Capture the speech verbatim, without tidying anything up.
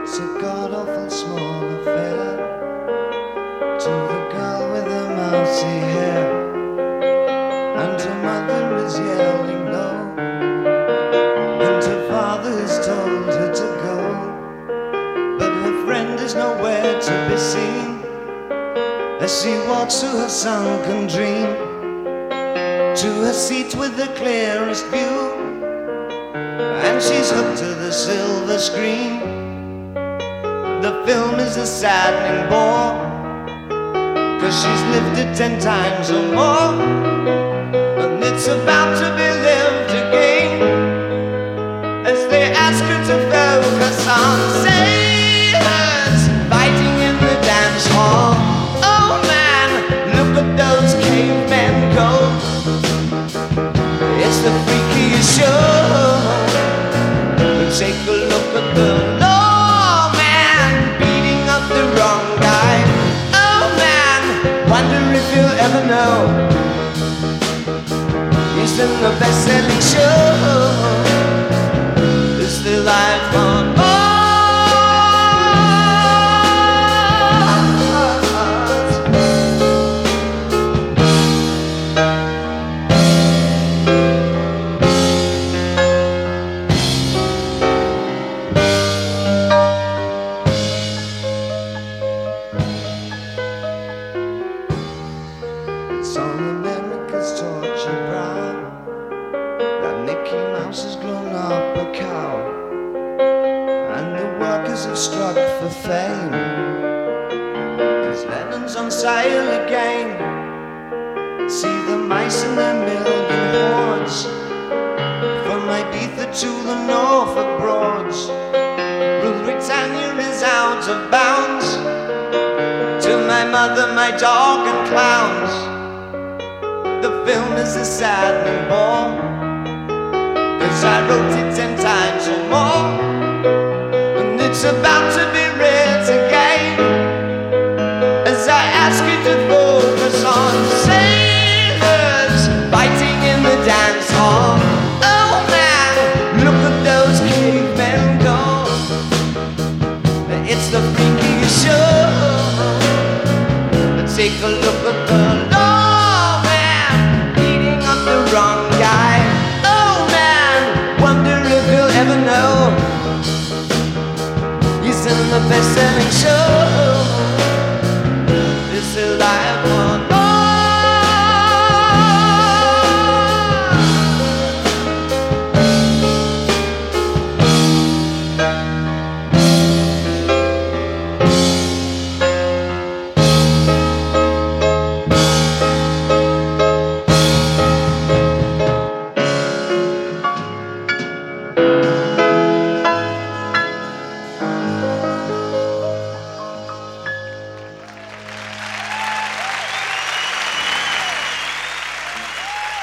It's a god-awful small affair to the girl with the mousy hair, and her mother is yelling no, and her father has told her to go, but her friend is nowhere to be seen as she walks through her sunken dream to her seat with the clearest view, and she's hooked to the silver screen. The film is a saddening bore, 'cause she's lived it ten times or more, and it's about to be lived again as they ask her to focus on sailors fighting in the dance hall. Oh man, look at those cavemen go. It's the freakiest show. Take a look at the lawman beating up the wrong guy. Oh man, wonder if you'll ever know he's in the best-selling show. It's the life on Mars. It's on America's tortured brow that Mickey Mouse has grown up a cow, and the workers have struck for fame, 'cause Lennon's on sale again. See the mice in their million hordes, from Ibiza to the Norfolk Broads. Rule Britannia is out of bounds, to my mother, my dog and clowns. The film is a saddening bore, 'cause I wrote it ten